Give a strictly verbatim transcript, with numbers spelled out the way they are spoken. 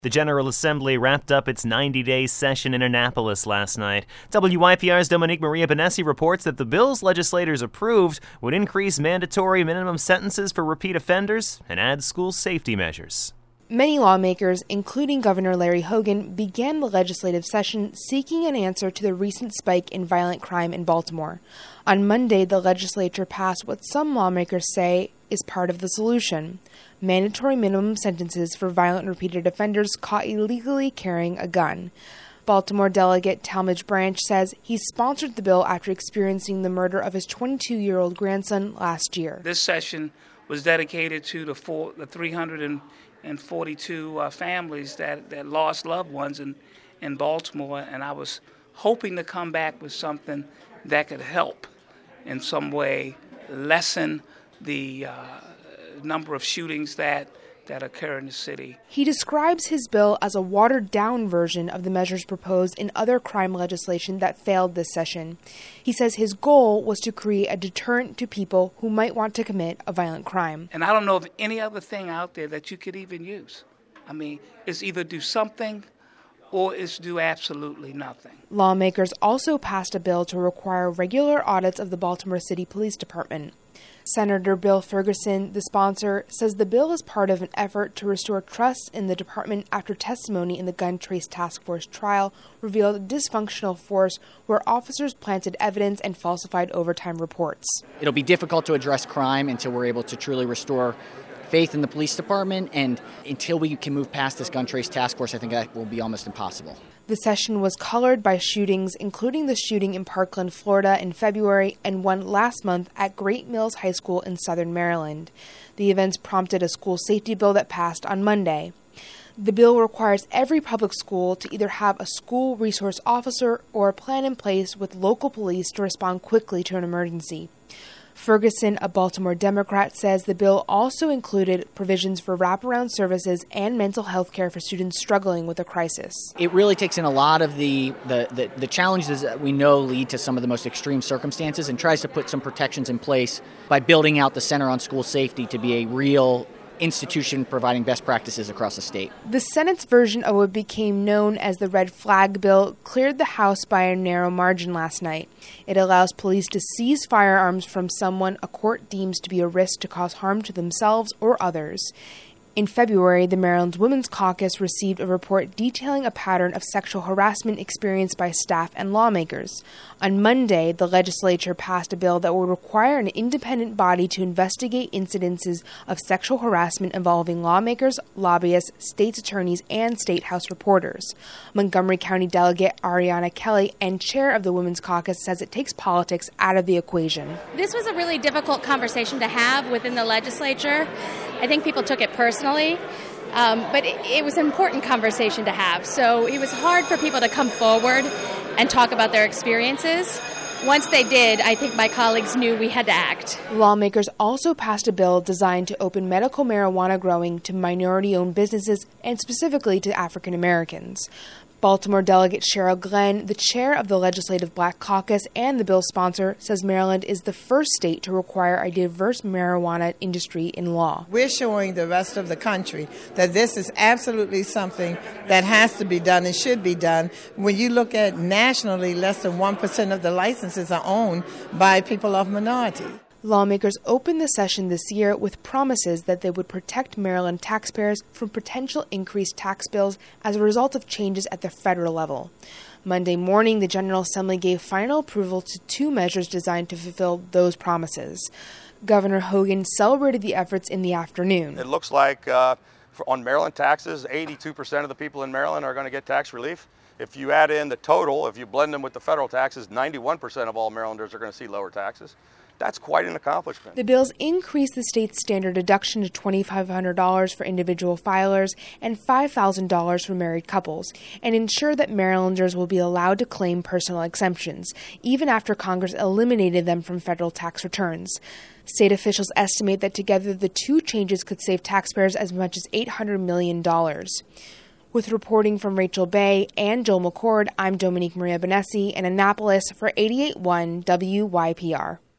The General Assembly wrapped up its ninety-day session in Annapolis last night. W Y P R's Dominique Maria Benessi reports that the bills legislators approved would increase mandatory minimum sentences for repeat offenders and add school safety measures. Many lawmakers, including Governor Larry Hogan, began the legislative session seeking an answer to the recent spike in violent crime in Baltimore. On Monday, the legislature passed what some lawmakers say is part of the solution: mandatory minimum sentences for violent repeated offenders caught illegally carrying a gun. Baltimore Delegate Talmadge Branch says he sponsored the bill after experiencing the murder of his twenty-two-year-old grandson last year. This session was dedicated to the, four, the three hundred forty-two uh, families that, that lost loved ones in, in Baltimore, and I was hoping to come back with something that could help in some way lessen the uh, number of shootings that, that occur in the city. He describes his bill as a watered-down version of the measures proposed in other crime legislation that failed this session. He says his goal was to create a deterrent to people who might want to commit a violent crime. And I don't know of any other thing out there that you could even use. I mean, it's either do something or it's do absolutely nothing. Lawmakers also passed a bill to require regular audits of the Baltimore City Police Department. Senator Bill Ferguson, the sponsor, says the bill is part of an effort to restore trust in the department after testimony in the Gun Trace Task Force trial revealed a dysfunctional force where officers planted evidence and falsified overtime reports. It'll be difficult to address crime until we're able to truly restore faith in the police department, and until we can move past this Gun Trace Task Force, I think that will be almost impossible. The session was colored by shootings, including the shooting in Parkland, Florida in February and one last month at Great Mills High School in Southern Maryland. The events prompted a school safety bill that passed on Monday. The bill requires every public school to either have a school resource officer or a plan in place with local police to respond quickly to an emergency. Ferguson, a Baltimore Democrat, says the bill also included provisions for wraparound services and mental health care for students struggling with a crisis. It really takes in a lot of the, the, the, the challenges that we know lead to some of the most extreme circumstances and tries to put some protections in place by building out the Center on School Safety to be a real institution providing best practices across the state. The Senate's version of what became known as the Red Flag Bill cleared the House by a narrow margin last night. It allows police to seize firearms from someone a court deems to be a risk to cause harm to themselves or others. In February, the Maryland Women's Caucus received a report detailing a pattern of sexual harassment experienced by staff and lawmakers. On Monday, the legislature passed a bill that would require an independent body to investigate incidences of sexual harassment involving lawmakers, lobbyists, state's attorneys, and state house reporters. Montgomery County Delegate Ariana Kelly and chair of the Women's Caucus says it takes politics out of the equation. This was a really difficult conversation to have within the legislature. I think people took it personally, um, but it, it was an important conversation to have. So it was hard for people to come forward and talk about their experiences. Once they did, I think my colleagues knew we had to act. Lawmakers also passed a bill designed to open medical marijuana growing to minority-owned businesses and specifically to African Americans. Baltimore Delegate Cheryl Glenn, the chair of the Legislative Black Caucus and the bill's sponsor, says Maryland is the first state to require a diverse marijuana industry in law. We're showing the rest of the country that this is absolutely something that has to be done and should be done. When you look at nationally, less than one percent of the licenses are owned by people of minority. Lawmakers opened the session this year with promises that they would protect Maryland taxpayers from potential increased tax bills as a result of changes at the federal level. Monday morning, the General Assembly gave final approval to two measures designed to fulfill those promises. Governor Hogan celebrated the efforts in the afternoon. It looks like uh, for, on Maryland taxes, eighty-two percent of the people in Maryland are going to get tax relief. If you add in the total, if you blend them with the federal taxes, ninety-one percent of all Marylanders are going to see lower taxes. That's quite an accomplishment. The bills increase the state's standard deduction to two thousand five hundred dollars for individual filers and five thousand dollars for married couples, and ensure that Marylanders will be allowed to claim personal exemptions, even after Congress eliminated them from federal tax returns. State officials estimate that together the two changes could save taxpayers as much as eight hundred million dollars. With reporting from Rachel Bay and Joel McCord, I'm Dominique Maria Benessi in Annapolis for eighty-eight point one W Y P R.